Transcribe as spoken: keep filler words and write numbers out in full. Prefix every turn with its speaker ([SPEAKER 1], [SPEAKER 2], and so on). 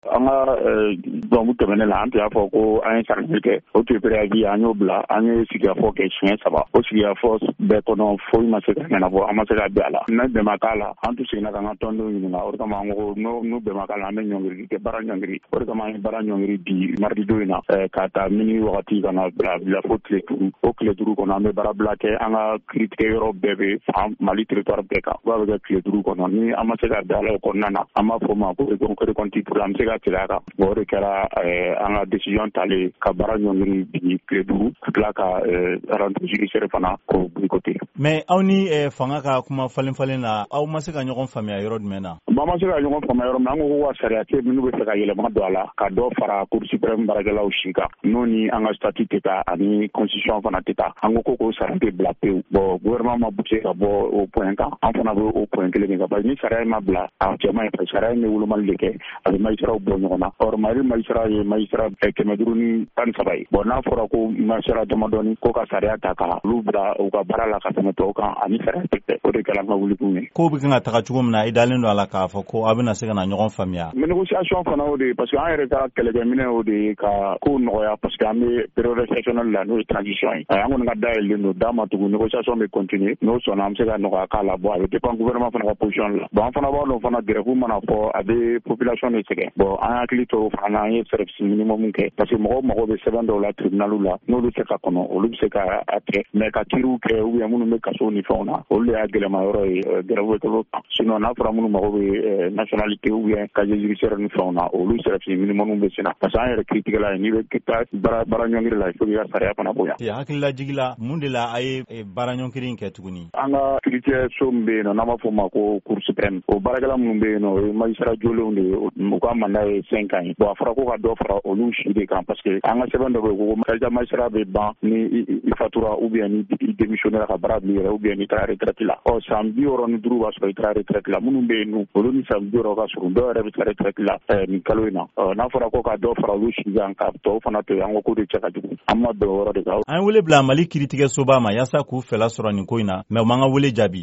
[SPEAKER 1] An ka dɔnku tɛmɛnen la an y'a fɔ ko an ye sarali kɛ o tun bi an y'o bila an ye sigifɔ kɛ siɲɛ saba o sigifɔ bɛɛ kɔnɔ foyi ma se ka ɲɛnabɔ an ma se ka bɛn a la ne bɛnba k'a la an tun seginna ka ka tɔndenw ɲininka o kama ko n'u bɛnba la an bɛ ɲɔngiri kɛ baara ɲɔngiri o kama an ye baara ɲɔngiri bi maridido in na ka taa mini wagati ka na bila bila fo tile duuru o tile duuru kɔnɔ an bɛ baara bila kɛ an ka kiiritigɛ yɔrɔ bɛɛ bɛ fan mali territoire bɛɛ kan b'a bɛ kɛ tile duuru kɔnɔ ni an ma se ka bɛn a la o kɔnɔna na an b'a fɔ o ma ko kɔnti pour an bɛ se ka tigɛ a kan o de kɛra an ka décision talen ka baara ɲɔngiri bi tile duuru ka tila ka rentrée judiciaire fana k'o boycotté.
[SPEAKER 2] Mais aw ni fanga ka kuma falen falen na aw ma se ka ɲɔgɔn faamuya yɔrɔ jumɛn na?
[SPEAKER 1] Ba ma se ka ɲɔgɔn faamuya yɔrɔ min an ko ko sariya tɛ minnu bɛ fɛ ka yɛlɛma don a la ka dɔ fara Cour suprême baarakɛlaw si kan n'o ni an ka statut tɛ taa ani constitution fana tɛ taa an ko ko k'o sariya tɛ bila pewu bon gouvernement ma bougé ka bɔ o point kan an fana bɛ o point kelen de kan parce que ni sariya ma bila a cɛ man ɲi parce que sariya in bɛ wolomali de kɛ a bɛ magistrats bɔ ɲɔgɔn na or mali magistrat ye magistrat kɛmɛ duuru ni tan ni saba ye bon n'a fɔra ko magistrat damadɔni ko ka sariya ta ka olu bila u ka baara la ka tɛmɛ tɔw kan ani sariya tɛ kɛ o de kɛra an ka wulikun ye.
[SPEAKER 2] Ko bɛ kan ka taga cogo min na i dalen don a la k'a fɔ ko aw bɛna se ka na ɲɔgɔn faamuya.
[SPEAKER 1] Mais négociation fana o de ye parce que an yɛrɛ ka kɛlɛkɛminɛ o de ye ka ko nɔgɔya parce que an bɛ période exceptionnelle la n'o ye transition ye an kɔni ka dayɛlɛlen don d'a ma tugun négociation bɛ continuer n'o sɔnna an bɛ se ka nɔgɔya k'a la bon a bɛ dépend gouvernement fana ka position la bon an fana b'a dɔn fana grève mana fɔ a bɛ population de sɛgɛn bon an hakili to fana na an ye service minimum kɛ parce que mɔgɔw mago bɛ sɛbɛn dɔw la tribunal la n'olu bɛ se ka kɔnɔ olu bɛ se ka a kɛ mais ka kiiriw kɛ ou bien minnu bɛ kaso ni fɛnw na olu de y'a gɛlɛma yɔrɔ ye grève bɛ kɛ sinon n'a fɔra minnu mago bɛ nationalité ou bien casier judiciaire ni fɛnw na olu service minimum bɛ sen na parce que an yɛrɛ critiquera n'i bɛ taa baara baara ɲɔngiri la il faut que i ka sariya fana bonya.
[SPEAKER 2] Hakilila jigila mun de la a ye baara ɲɔngiri in kɛ tuguni.
[SPEAKER 1] An ka kiiritigɛso min bɛ yen nɔ n'an b'a fɔ o ma ko Cour suprême o baarakɛla minnu bɛ yen nɔ o ye magistrat jolenw de ye u ka mandat ye cinq ans ye bon a fɔra ko ka dɔ fara olu si de kan parce que an ka sɛbɛn dɔ bɛ yen ko ka magistrat bɛ ban ni i fatura ou bien ni i démissionnaire ka baara bila i yɛrɛ ou bien ni taara retraite la ɔ san bi wɔɔrɔ ni duuru b'a sɔrɔ i taara retraite la minnu bɛ yen nɔ olu ni san bi wɔɔrɔ ka surun dɔw yɛrɛ bɛ taa retraite la nin kalo in na n'a fɔra ko ka dɔ fara olu si kan ka tɔw fana to yen an ko ko de cɛ ka jugu an ma bɛn o yɔrɔ de kan.
[SPEAKER 2] An ye wele bila Mali kiiritigɛsoba ma yaasa k'u fɛla sɔrɔ nin ko in na mais u m'an ka wele jaabi.